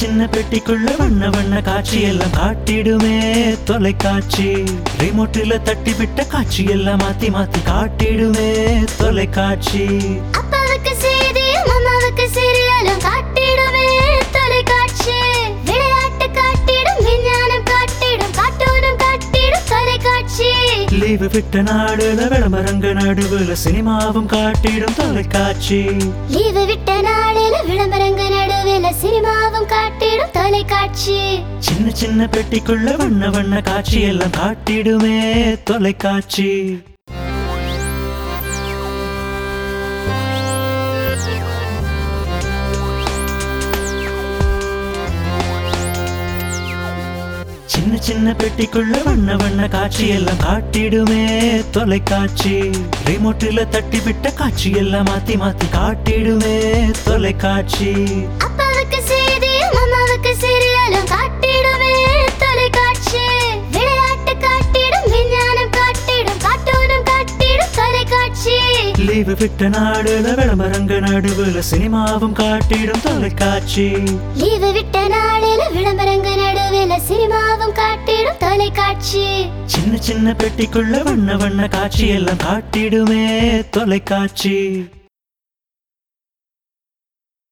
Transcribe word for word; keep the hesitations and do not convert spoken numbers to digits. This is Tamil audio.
சின்ன பெட்டிக்குள்ள வண்ண வண்ண காட்சி எல்லாம் காட்டிடுமே தொலைக்காட்சி. ரிமோட்டில தட்டி விட்ட காட்சி எல்லாம் மாத்தி மாத்தி காட்டிடுமே தொலைக்காட்சி. அப்பாவுக்கு செய்தி அம்மாவுக்கு சீரியலும் காட்டிடுமே தொலைக்காட்சி. விளையாட்டு காட்டிடும் விஞ்ஞானம் காட்டிடும் கார்ட்டூனும் காட்டிடும் தொலைக்காட்சி. லீவு விட்ட நாடுல விளம்பரங்க நடுவுல சினிமாவும் காட்டிடும் தொலைக்காட்சி. லீவு விட்ட நாளில விளம்பரங்க நடுவில் சினிமாவும் காட்டிடும் தொலைக்காட்சி. சின்ன சின்ன பெட்டிக்குள்ள வண்ண வண்ண காட்சி எல்லாம் காட்டிடுமே தொலைக்காட்சி. சின்ன சின்ன பெட்டிக்குள்ள வண்ண வண்ண காட்சி எல்லாம் காட்டிடுமே தொலைக்காட்சி. ரிமோட்டில தட்டி விட்ட காட்சி எல்லாம் மாத்தி மாத்தி காட்டிடுமே தொலைக்காட்சி. அப்பாவுக்கு செய்தி அம்மாவுக்கு சீரியலும் காட்டிடுமே தொலைக்காட்சி. விளையாட்டு காட்டிடும் விஞ்ஞானம் காட்டிடும் கார்ட்டூனும் காட்டிடும் தொலைக்காட்சி. லீவு விட்ட நாடுல விளம்பரங்க நடுவுல சினிமாவும் காட்டிடும் தொலைக்காட்சி. லீவு விட்ட நாளில விளம்பரங்க நடுவில் சினிமாவும் காட்டிடும் தொலைக்காட்சி. சின்ன சின்ன பெட்டிக்குள்ள வண்ண வண்ண காட்சி எல்லாம் காட்டிடுமே தொலைக்காட்சி.